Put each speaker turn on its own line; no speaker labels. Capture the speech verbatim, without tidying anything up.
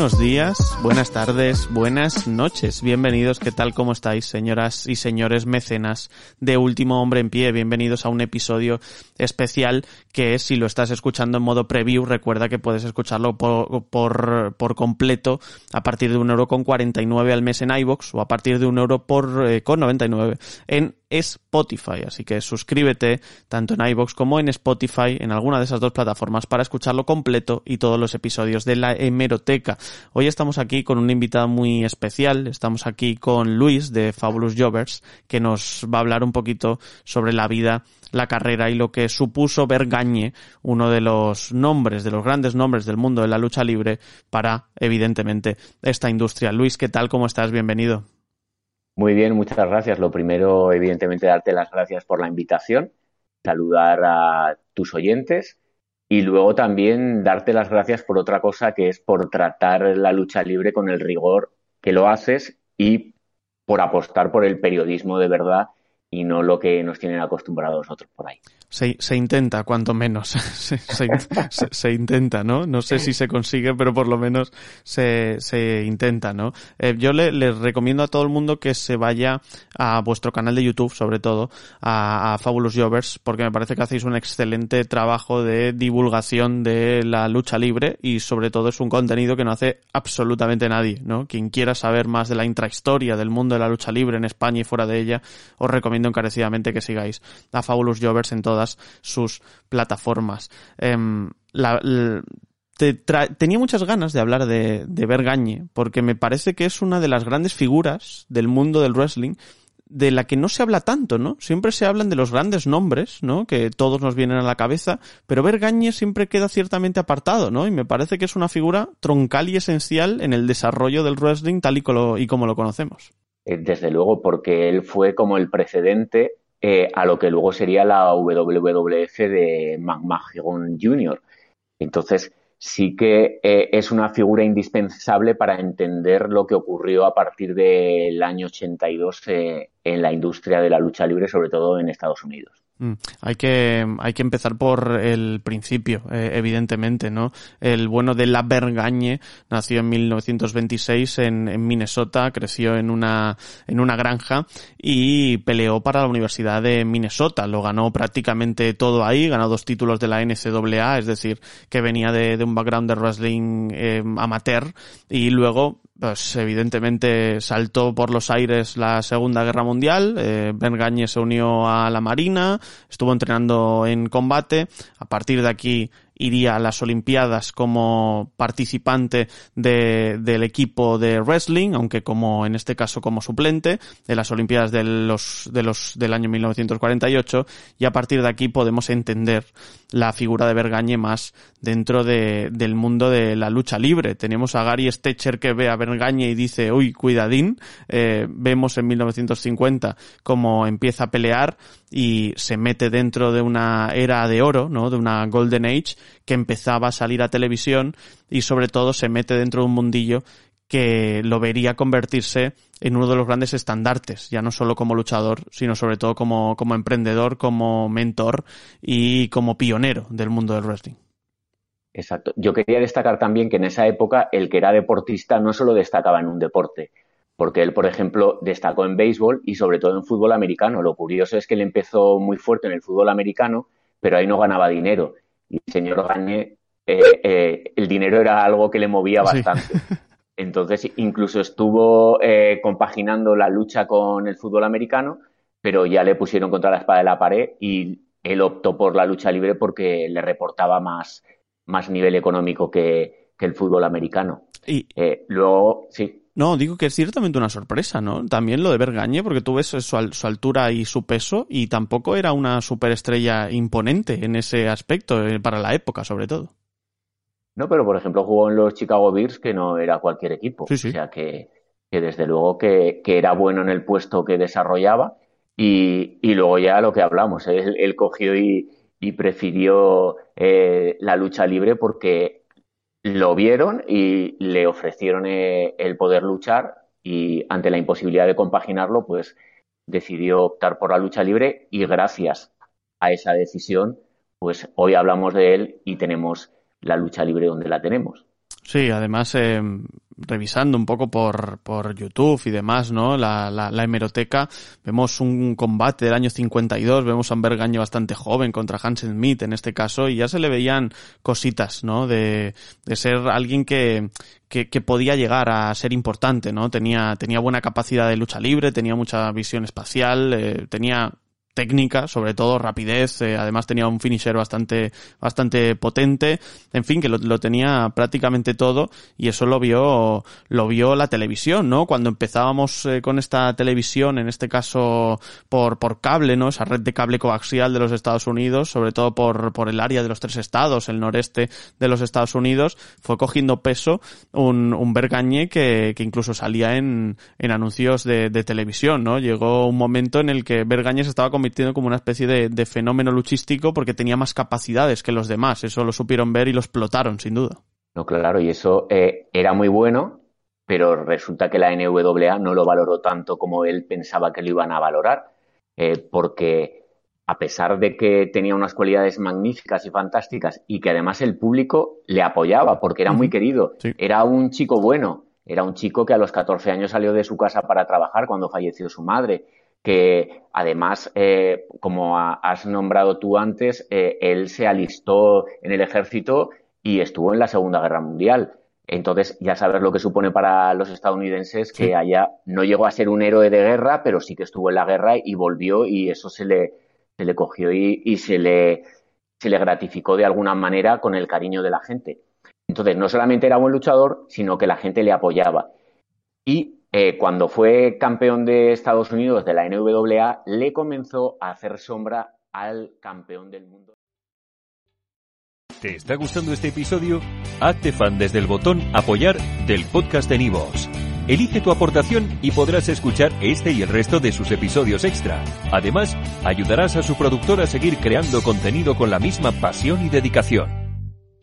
Buenos días, buenas tardes, buenas noches. Bienvenidos, ¿qué tal? ¿Cómo estáis, señoras y señores mecenas de Último Hombre en Pie? Bienvenidos a un episodio especial que, si lo estás escuchando en modo preview, recuerda que puedes escucharlo por, por, por completo a partir de un euro con cuarenta y nueve al mes en iVoox o a partir de un euro por, eh, con noventa y nueve en Spotify. Así que suscríbete tanto en iVoox como en Spotify, en alguna de esas dos plataformas, para escucharlo completo y todos los episodios de la hemeroteca. Hoy estamos aquí con un invitado muy especial. Estamos aquí con Luis de Fabulous Jovers, que nos va a hablar un poquito sobre la vida, la carrera y lo que supuso Bernd Gagne, uno de los nombres, de los grandes nombres del mundo de la lucha libre para, evidentemente, esta industria. Luis, ¿qué tal? ¿Cómo estás? Bienvenido.
Muy bien, muchas gracias. Lo primero, evidentemente, darte las gracias por la invitación, saludar a tus oyentes y luego también darte las gracias por otra cosa, que es por tratar la lucha libre con el rigor que lo haces y por apostar por el periodismo de verdad y no lo que nos tienen acostumbrados otros por ahí.
Se, se intenta, cuanto menos. se, se, se, se intenta, ¿no? No sé si se consigue, pero por lo menos se, se intenta, ¿no? Eh, yo le, les recomiendo a todo el mundo que se vaya a vuestro canal de YouTube, sobre todo, a, a Fabulous Jovers, porque me parece que hacéis un excelente trabajo de divulgación de la lucha libre y, sobre todo, es un contenido que no hace absolutamente nadie, ¿no? Quien quiera saber más de la intrahistoria del mundo de la lucha libre en España y fuera de ella, os recomiendo encarecidamente que sigáis a Fabulous Jovers en todas sus plataformas. Eh, la, la, te tra- tenía muchas ganas de hablar de, de Bernd Gagne, porque me parece que es una de las grandes figuras del mundo del wrestling de la que no se habla tanto, ¿no? Siempre se hablan de los grandes nombres, ¿no? Que todos nos vienen a la cabeza, pero Bernd Gagne siempre queda ciertamente apartado, ¿no? Y me parece que es una figura troncal y esencial en el desarrollo del wrestling tal y como, y como lo conocemos.
Desde luego, porque él fue como el precedente eh, a lo que luego sería la W W F de McMahon junior Entonces, sí que eh, es una figura indispensable para entender lo que ocurrió a partir del año ochenta y dos eh, en la industria de la lucha libre, sobre todo en Estados Unidos.
Mm, hay que hay que empezar por el principio, eh, evidentemente, ¿no? El bueno de la Bernd Gagne nació en mil novecientos veintiséis en, en Minnesota, creció en una en una granja y peleó para la Universidad de Minnesota. Lo ganó prácticamente todo ahí, ganó dos títulos de la N C A A, es decir, que venía de, de un background de wrestling eh, amateur, y luego pues evidentemente saltó por los aires la Segunda Guerra Mundial. eh, Bernd Gagne se unió a la Marina, estuvo entrenando en combate. A partir de aquí iría a las Olimpiadas como participante de, del equipo de wrestling, aunque como en este caso como suplente de las Olimpiadas de los, de los, del año mil novecientos cuarenta y ocho, y a partir de aquí podemos entender la figura de Bernd Gagne más dentro de, del mundo de la lucha libre. Tenemos a Gary Stecher que ve a Bernd Gagne y dice, uy, cuidadín. Eh, vemos en mil novecientos cincuenta cómo empieza a pelear y se mete dentro de una era de oro, ¿no? De una Golden Age que empezaba a salir a televisión, y sobre todo se mete dentro de un mundillo que lo vería convertirse en uno de los grandes estandartes, ya no solo como luchador, sino sobre todo como, como emprendedor, como mentor y como pionero del mundo del wrestling.
Exacto. Yo quería destacar también que en esa época el que era deportista no solo destacaba en un deporte, porque él, por ejemplo, destacó en béisbol y sobre todo en fútbol americano. Lo curioso es que él empezó muy fuerte en el fútbol americano, pero ahí no ganaba dinero. Y el señor Gagne, eh, eh, el dinero era algo que le movía
Sí.
bastante. Entonces, incluso estuvo eh, compaginando la lucha con el fútbol americano, pero ya le pusieron contra la espada de la pared y él optó por la lucha libre porque le reportaba más, más nivel económico que, que el fútbol americano.
Y
Eh, luego, sí.
no, digo que es ciertamente una sorpresa, ¿no? También lo de Bernd Gagne, porque tú ves su, al- su altura y su peso, y tampoco era una superestrella imponente en ese aspecto, eh, para la época, sobre todo.
No, pero por ejemplo jugó en los Chicago Bears, que no era cualquier equipo.
Sí,
O
sí.
sea que, que desde luego que, que era bueno en el puesto que desarrollaba. Y, y luego ya lo que hablamos, ¿eh? él, él cogió y, y prefirió eh, la lucha libre porque lo vieron y le ofrecieron eh, el poder luchar, y ante la imposibilidad de compaginarlo, pues decidió optar por la lucha libre, y gracias a esa decisión, pues hoy hablamos de él y tenemos la lucha libre donde la tenemos.
Sí, además, eh, revisando un poco por, por YouTube y demás, ¿no? La, la, la hemeroteca, vemos un combate del año cincuenta y dos, vemos a un Bergange bastante joven contra Hansen Smith en este caso, y ya se le veían cositas, ¿no? De, de ser alguien que, que, que podía llegar a ser importante, ¿no? Tenía, tenía buena capacidad de lucha libre, tenía mucha visión espacial, eh, tenía técnica, sobre todo rapidez, eh, además tenía un finisher bastante bastante potente, en fin, que lo, lo tenía prácticamente todo, y eso lo vio lo vio la televisión, ¿no? Cuando empezábamos eh, con esta televisión, en este caso por por cable, ¿no? Esa red de cable coaxial de los Estados Unidos, sobre todo por por el área de los tres estados, el noreste de los Estados Unidos, fue cogiendo peso un un Bergange que que incluso salía en en anuncios de de televisión, ¿no? Llegó un momento en el que Bergange se estaba convirtiendo como una especie de, de fenómeno luchístico porque tenía más capacidades que los demás. Eso lo supieron ver y lo explotaron, sin duda.
No, claro, y eso eh, era muy bueno, pero resulta que la N W A no lo valoró tanto como él pensaba que lo iban a valorar, eh, porque a pesar de que tenía unas cualidades magníficas y fantásticas y que además el público le apoyaba porque era uh-huh. muy querido, sí. Era un chico bueno, era un chico que a los catorce años salió de su casa para trabajar cuando falleció su madre, que además, eh, como has nombrado tú antes, eh, él se alistó en el ejército y estuvo en la Segunda Guerra Mundial. Entonces, ya sabes lo que supone para los estadounidenses que sí. Haya, no llegó a ser un héroe de guerra, pero sí que estuvo en la guerra y volvió, y eso se le, se le cogió y, y se le, se le gratificó de alguna manera con el cariño de la gente. Entonces, no solamente era buen luchador, sino que la gente le apoyaba. Y Eh, cuando fue campeón de Estados Unidos de la N W A, le comenzó a hacer sombra al campeón del mundo.
¿Te está gustando este episodio? Hazte fan desde el botón Apoyar del podcast de Nivos. Elige tu aportación y podrás escuchar este y el resto de sus episodios extra. Además, ayudarás a su productor a seguir creando contenido con la misma pasión y dedicación.